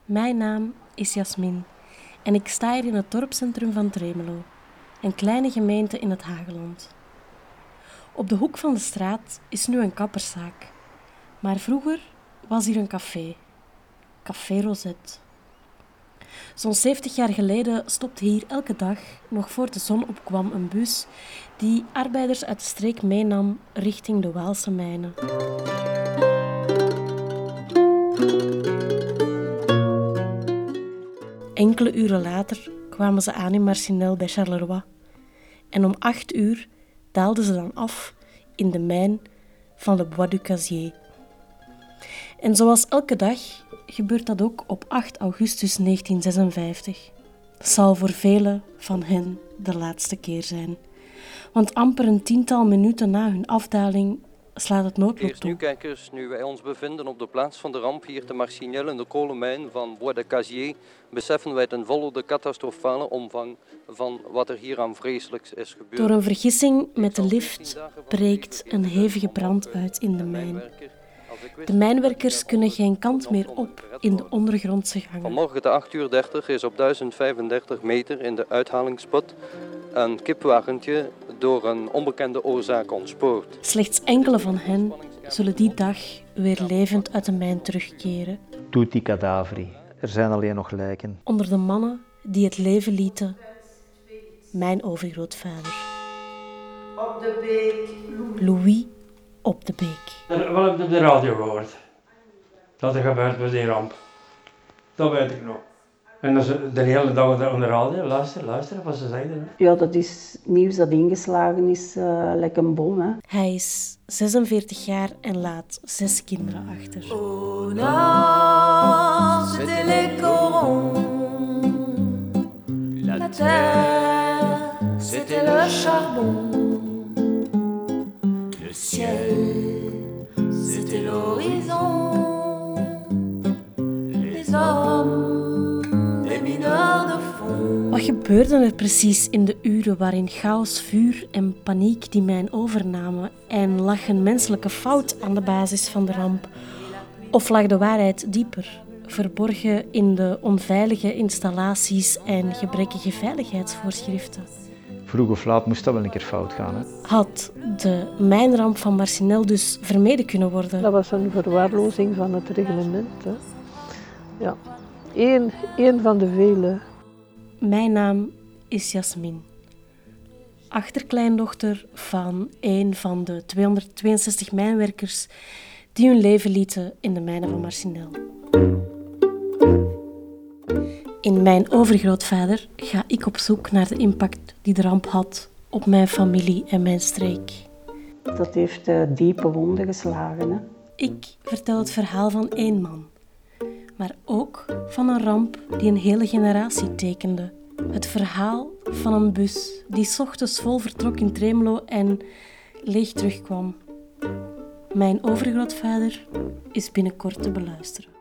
Mijn naam is Jasmin en ik sta hier in het dorpscentrum van Tremelo, een kleine gemeente in het Hageland. Op de hoek van de straat is nu een kapperszaak, maar vroeger was hier een café, Café Rosette. Zo'n 70 jaar geleden stopte hier elke dag, nog voor de zon opkwam, een bus die arbeiders uit de streek meenam richting de Waalse mijnen. Enkele uren later kwamen ze aan in Marcinelle bij Charleroi. En om 8 uur daalden ze dan af in de mijn van Le Bois du Casier. En zoals elke dag gebeurt dat ook op 8 augustus 1956. Dat zal voor velen van hen de laatste keer zijn. Want amper een 10-tal minuten na hun afdaling slaat het noodlot toe. Nu kijkers, nu wij ons bevinden op de plaats van de ramp hier te Marcinelle in de kolenmijn van Bois de Casier, beseffen wij ten volle de catastrofale omvang van wat er hier aan vreselijks is gebeurd. Door een vergissing met de lift breekt een hevige brand uit in de mijn. De mijnwerkers kunnen geen kant meer op in de ondergrondse gangen. Vanmorgen te 8:30 is op 1035 meter in de uithalingsput een kipwagentje door een onbekende oorzaak ontspoord. Slechts enkele van hen zullen die dag weer levend uit de mijn terugkeren. Tutti cadaveri. Er zijn alleen nog lijken. Onder de mannen die het leven lieten, mijn overgrootvader. Op de beek. Louis op de beek. Wel heb ik op de radio gehoord dat er gebeurd was, die ramp. Dat weet ik nog. En dan ze de hele dag op de radio luisteren wat ze zeiden. Ja, dat is nieuws dat ingeslagen is, lekker een bom. Hè. Hij is 46 jaar en laat 6 kinderen achter. Au nord, c'était les corons. La terre, c'était le charbon. Le ciel, c'était l'horizon. Les hommes, des mineurs de fond. Wat gebeurde er precies in de uren waarin chaos, vuur en paniek die mijn overnamen? En lag een menselijke fout aan de basis van de ramp? Of lag de waarheid dieper, verborgen in de onveilige installaties en gebrekkige veiligheidsvoorschriften? Vroeg of laat moest dat wel een keer fout gaan. Hè? Had de mijnramp van Marcinelle dus vermeden kunnen worden? Dat was een verwaarlozing van het reglement. Hè. Ja, één van de vele. Mijn naam is Jasmin, achterkleindochter van een van de 262 mijnwerkers die hun leven lieten in de mijnen van Marcinelle. In mijn overgrootvader ga ik op zoek naar de impact die de ramp had op mijn familie en mijn streek. Dat heeft diepe wonden geslagen. Hè. Ik vertel het verhaal van één man, maar ook van een ramp die een hele generatie tekende. Het verhaal van een bus die 's ochtends vol vertrok in Tremelo en leeg terugkwam. Mijn overgrootvader is binnenkort te beluisteren.